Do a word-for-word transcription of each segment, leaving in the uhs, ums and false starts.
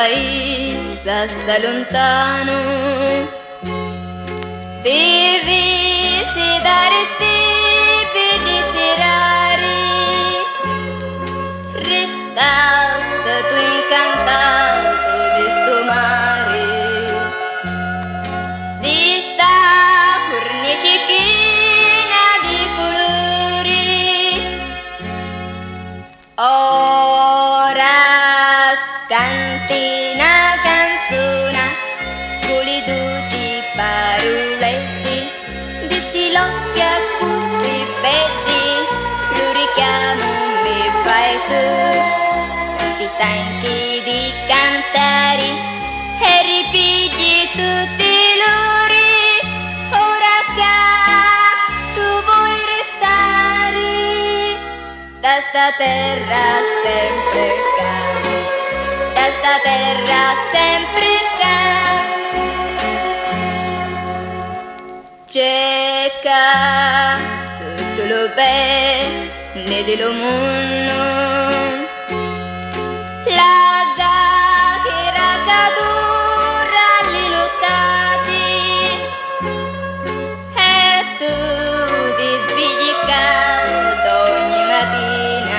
paese assai lontano, devi sedare stipiti serari, restaste tu incantato di sto mare, di sta cornice china di colori. Ora canti una canzone con le dolci paroletti di stilocchia così belli, lo richiamo mi fai tu, ti stanchi di cantare e ripigli tutti loro, ora che tu vuoi restare da sta terra sempre qua, da sta terra sempre qua. Cerca tutto lo bene dello mondo, la chiacchiera cadura li lottati, e tu ti svegli caldo ogni mattina,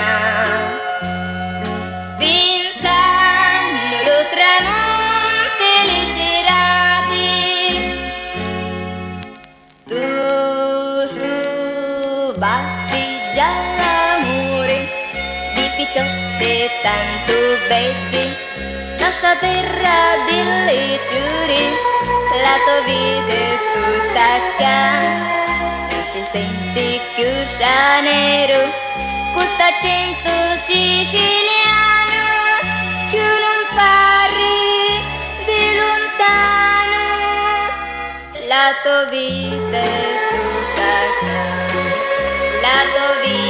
pensando lo tramonte e le serate. Tu basti già l'amore di picciotte tanto belli, da sta terra delle giure, la tua vita è tutta qua, e ti senti chiusa nero, questo accento siciliano, che non parli di lontano, la tua vita è tutta qua, la tua vita